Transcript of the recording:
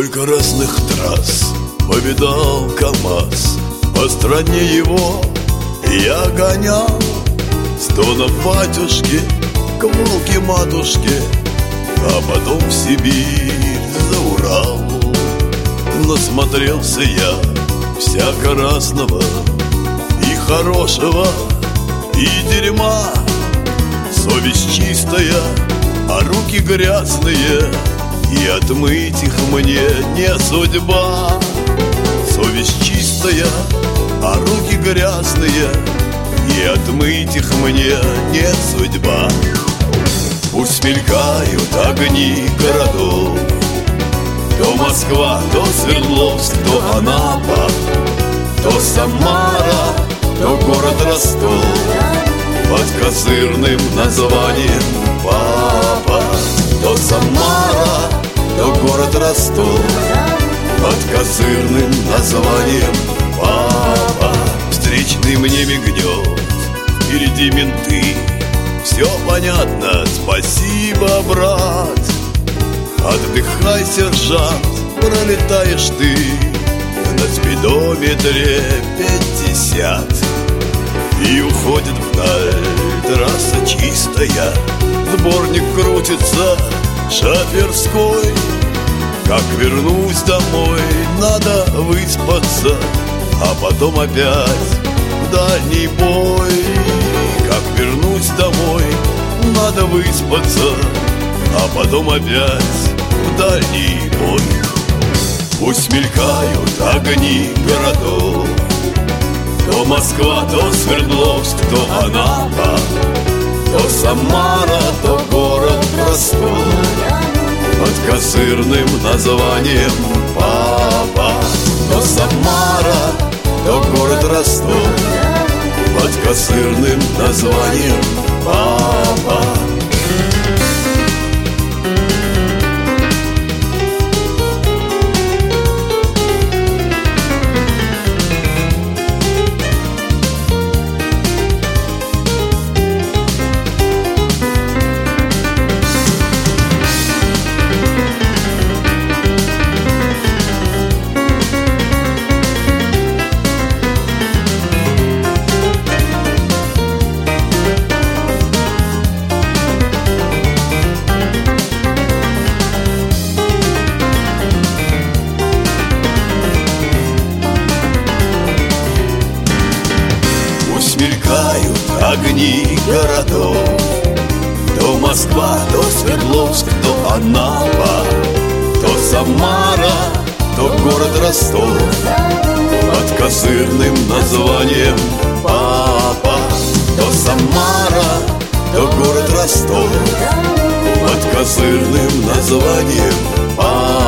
Сколько разных трасс повидал КамАЗ, по стране его я гонял. То на батюшке, к Волге-матушке, а потом в Сибирь за Урал. Насмотрелся я всяко разного, и хорошего, и дерьма. Совесть чистая, а руки грязные, и отмыть их мне не судьба. Совесть чистая, а руки грязные, и отмыть их мне не судьба. Пусть мелькают огни городов, то Москва, то Свердловск, то Анапа, то Самара, то город Ростов под козырным названием Папа. То Самара, то город Ростов под козырным названием Папа. Встречный мне мигнет, впереди менты. Все понятно, спасибо, брат. Отдыхай, сержант, пролетаешь ты на спидометре 50. И уходит вдаль трасса чистая, сборник крутится шоферской. Как вернусь домой, надо выспаться, а потом опять в дальний бой. Как вернусь домой, надо выспаться, а потом опять в дальний бой. Пусть мелькают огни городов, то Москва, то Свердловск, то Анапа, то Самара, то город Ростов под козырным названием Папа. То Самара, то город Ростов под козырным названием Папа. Мелькают огни городов, то Москва, то Свердловск, то Анапа, то Самара, то город Ростов под козырным названием Папа. То Самара, то город Ростов под козырным названием Папа.